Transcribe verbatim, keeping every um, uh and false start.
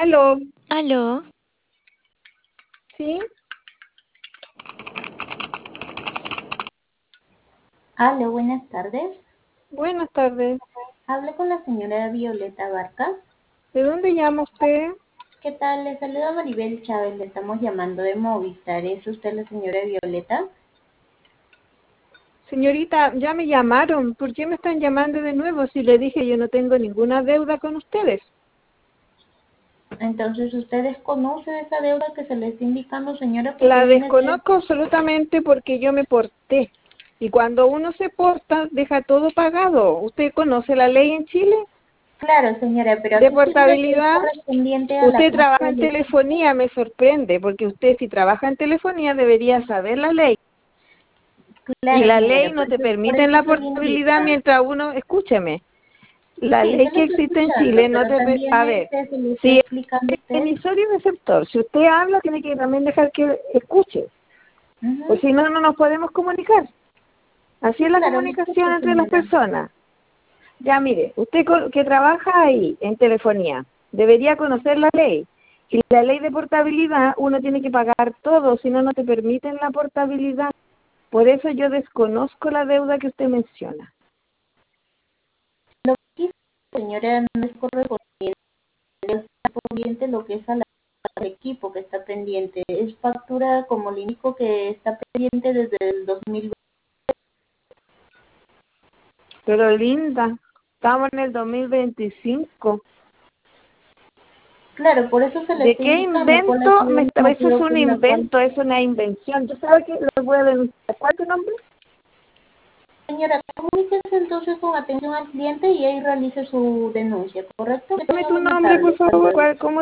Aló, Aló, ¿sí? Aló, buenas tardes. Buenas tardes. Hablo con la señora Violeta Barca. ¿De dónde llama usted? ¿Qué tal? Le saluda Maribel Chávez. Le estamos llamando de Movistar. ¿Es usted la señora Violeta? Señorita, ya me llamaron. ¿Por qué me están llamando de nuevo si le dije yo no tengo ninguna deuda con ustedes? Entonces, ¿usted desconoce esa deuda que se le está indicando, señora? Porque La viene de... desconozco absolutamente porque yo me porté. Y cuando uno se porta, deja todo pagado. ¿Usted conoce la ley en Chile Claro, señora, pero de aquí figura que es portabilidad? correspondiente a la Usted compra trabaja en del equipo. telefonía, me sorprende, porque usted si trabaja en telefonía debería saber la ley. Y Claro, la señora, ley no por te eso, por permite eso la se le portabilidad indica. mientras uno, escúcheme, la Sí, ley se le que está existe en escuchando, Chile no pero te... per- también A ver, este se le está si explicando a es usted. emisor y receptor, si usted habla tiene que también dejar que escuche, o Ujú. si no, no nos podemos comunicar. Así es la Claro, le comunicación escucho, entre las señora. personas. Ya mire, usted co- que trabaja ahí en telefonía, debería conocer la ley. Y la ley de portabilidad, uno tiene que pagar todo, si no, no te permiten la portabilidad. Por eso yo desconozco la deuda que usted menciona. Lo que hizo la señora no es correspondiente, correspondiente lo que es a la- al equipo que está pendiente. Es factura, como le indico, que está pendiente desde el dos mil veinte. Pero linda, estamos en el dos mil veinticinco. Claro, por eso se le ¿De está qué indicando cuál ha invento? sido Me el está- eso es motivo un por la cual. invento, es una invención. ¿Yo sabe que lo voy a denunciar? ¿Cuál es tu nombre? Señora, comuníquese entonces con atención al cliente y ahí realice su denuncia, ¿correcto? Que Dame tenga tu buena nombre, tarde. por Hasta favor. luego. ¿Cuál, cómo